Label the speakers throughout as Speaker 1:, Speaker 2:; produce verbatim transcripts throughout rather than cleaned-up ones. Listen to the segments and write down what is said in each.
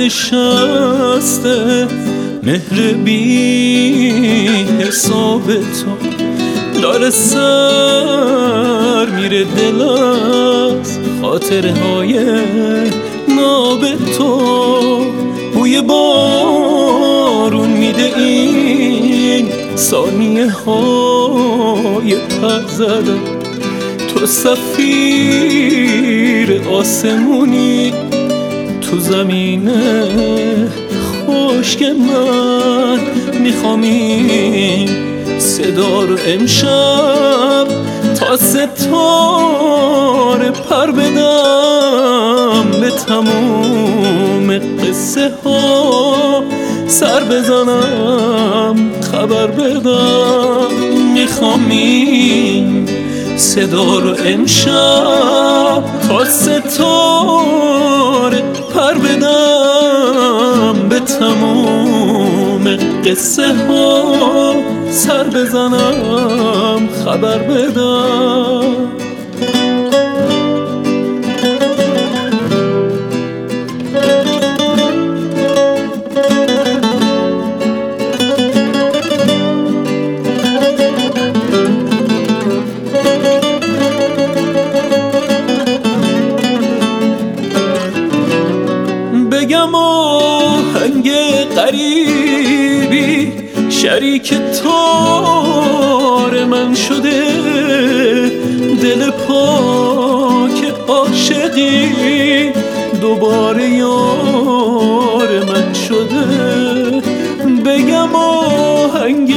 Speaker 1: نشسته مهر بی حساب تو، داره سر میره دل از خاطره های ناب تو. بوی بارون میده این ثانیه های پر زدن، تو سفیر آسمونی تو زمینه خشک من. میخوام این صدا رو امشب تا ستاره پر بدم، به تموم قصه ها سر بزنم خبر بدم. میخوام این صدا رو امشب تا ستاره پر بدم، به تموم قصه ها سر بزنم خبر بدم. بگم آهنگ غریبی شریک تار من شده، دل پاک عاشقی دوباره یار من شده. بگم آهنگ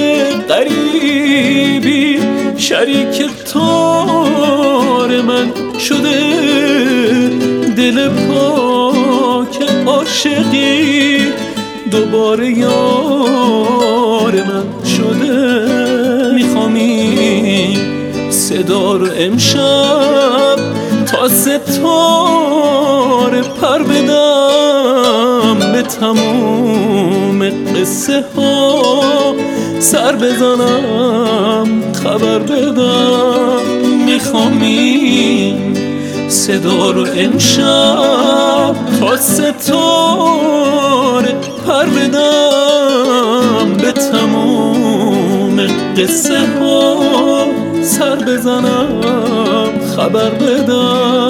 Speaker 1: غریبی شریک تار من شده، دل پاک عاشقی دوباره یار من شده. میخوام این صدا رو امشب تا ستاره پر بدم، به تموم قصه ها سر بزنم خبر بدم. میخوام این صدا رو امشب تا ستاره پر بدم، به تموم قصه ها سر بزنم خبر بدم.